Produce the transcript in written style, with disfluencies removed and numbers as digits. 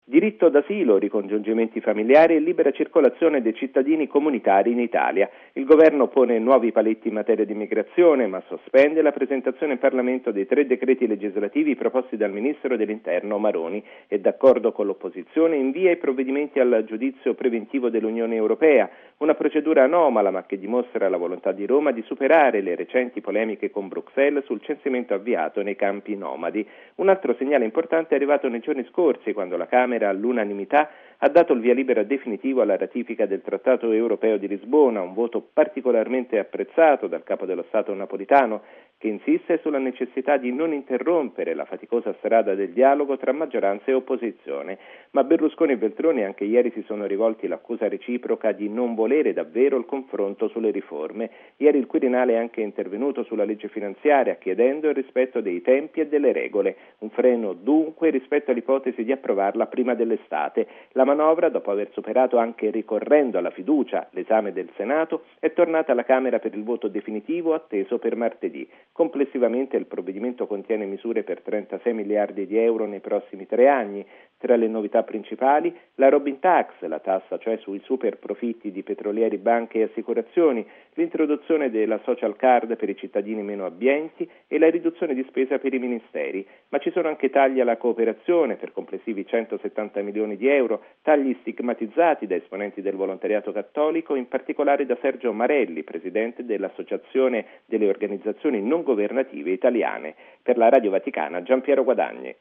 Diritto d'asilo, ricongiungimenti familiari e libera circolazione dei cittadini comunitari in Italia. Il governo pone nuovi paletti in materia di immigrazione, ma sospende la presentazione in Parlamento dei 3 decreti legislativi proposti dal ministro dell'Interno Maroni e, d'accordo con l'opposizione, invia i provvedimenti al giudizio preventivo dell'Unione Europea, una procedura anomala ma che dimostra la volontà di Roma di superare le recenti polemiche con Bruxelles sul censimento avviato nei campi nomadi. Un altro segnale importante è arrivato nei giorni scorsi, quando la Camera all'unanimità ha dato il via libera definitivo alla ratifica del Trattato Europeo di Lisbona, un voto particolarmente apprezzato dal Capo dello Stato Napolitano, che insiste sulla necessità di non interrompere la faticosa strada del dialogo tra maggioranza e opposizione. Ma Berlusconi e Veltroni anche ieri si sono rivolti l'accusa reciproca di non volere davvero il confronto sulle riforme. Ieri il Quirinale è anche intervenuto sulla legge finanziaria, chiedendo il rispetto dei tempi e delle regole. Un freno dunque rispetto all'ipotesi di approvarla prima dell'estate. La manovra, dopo aver superato anche ricorrendo alla fiducia l'esame del Senato, è tornata alla Camera per il voto definitivo atteso per martedì. Complessivamente il provvedimento contiene misure per 36 miliardi di euro nei prossimi 3 anni. Tra le novità principali, la Robin Tax, la tassa cioè sui super profitti di petrolieri, banche e assicurazioni, l'introduzione della social card per i cittadini meno abbienti e la riduzione di spesa per i ministeri. Ma ci sono anche tagli alla cooperazione per complessivi 170 milioni di euro, tagli stigmatizzati da esponenti del volontariato cattolico, in particolare da Sergio Marelli, presidente dell'Associazione delle Organizzazioni Non Governative Italiane. Per la Radio Vaticana, Giampiero Guadagni.